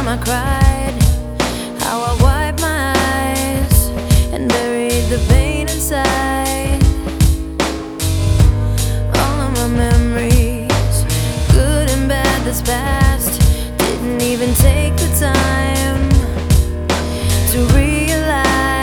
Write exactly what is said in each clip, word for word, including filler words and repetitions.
time I cried, how I wiped my eyes and buried the pain inside. All of my memories, good and bad that's past, didn't even take the time to realize.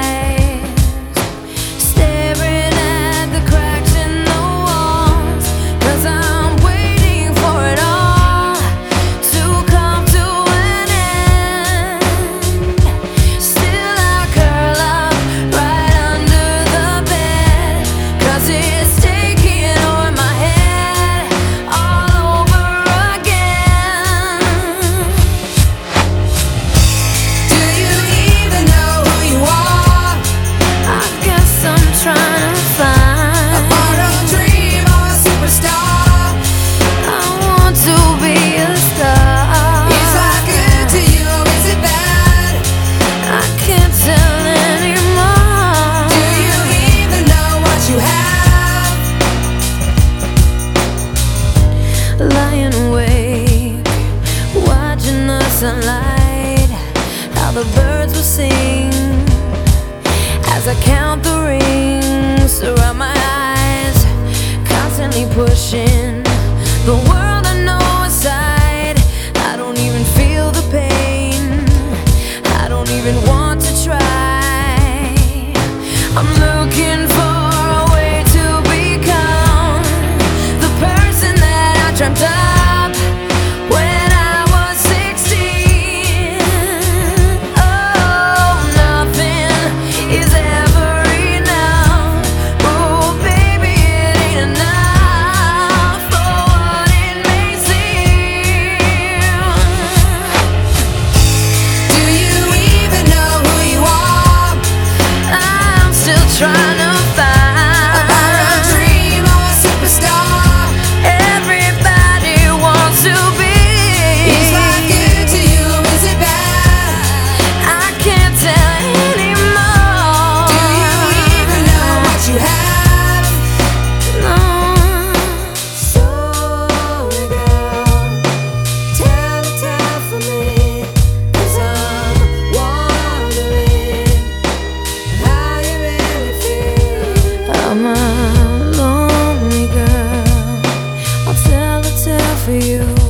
Staring at the cracks in the walls, 'cause I'm waiting for it all to come to an end. Still I curl up right under the bed, 'cause it's taking over my head all over again. Do you even know who you are? I guess I'm trying to find A borrowed dream or a superstar. I want to be a star. Is that good to you or is it bad? I can't tell anymore. Do you even know what you have? Lying awake, watching the sunlight, how the birds will sing as I count the rings around my eyes, constantly pushing the world I know aside. I don't even feel the pain, I don't even want to try. I'm looking for a way to become the person that I dreamt up when I was sixteen. Oh, nothing is ever enough. Oh, baby, it ain't enough for what it may seem. Do you even know who you are? I'm still trying to A borrowed find. dream or a superstar. Everybody wants to be. Is that good to you or is it bad? I can't tell anymore. Do you even know what you have? No. So girl, tell the tale for me, 'cause I'm wondering how you really feel. I'm a lonely girl. I'll tell a tale for you.